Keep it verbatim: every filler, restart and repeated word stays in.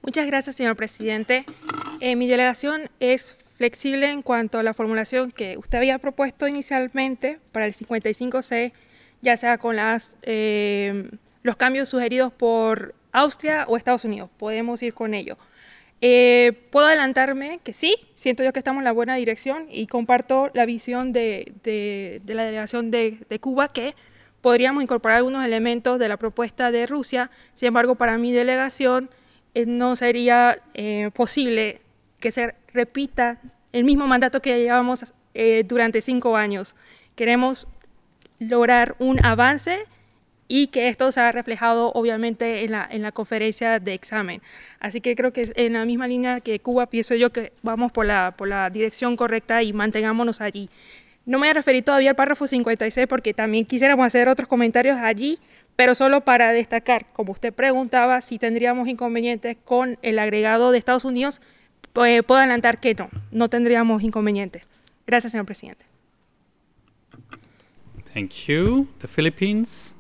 Muchas gracias, señor presidente. Eh, mi delegación es flexible en cuanto a la formulación que usted había propuesto inicialmente para el cincuenta y cinco C, ya sea con las, eh, los cambios sugeridos por Austria o Estados Unidos. Podemos ir con ello. Eh, puedo adelantarme que sí, siento yo que estamos en la buena dirección y comparto la visión de, de, de la delegación de, de Cuba, que podríamos incorporar algunos elementos de la propuesta de Rusia. Sin embargo, para mi delegación eh, no sería eh, posible que se repita el mismo mandato que llevábamos eh, durante cinco años. Queremos lograr un avance y que esto se ha reflejado obviamente en la, en la conferencia de examen. Así que creo que en la misma línea que Cuba, pienso yo que vamos por la, por la dirección correcta y mantengámonos allí. No me voy a referir todavía al párrafo cincuenta y seis porque también quisiéramos hacer otros comentarios allí, pero solo para destacar, como usted preguntaba, si tendríamos inconvenientes con el agregado de Estados Unidos, pues puedo adelantar que no, no tendríamos inconvenientes. Gracias, señor presidente. Thank you. The Philippines.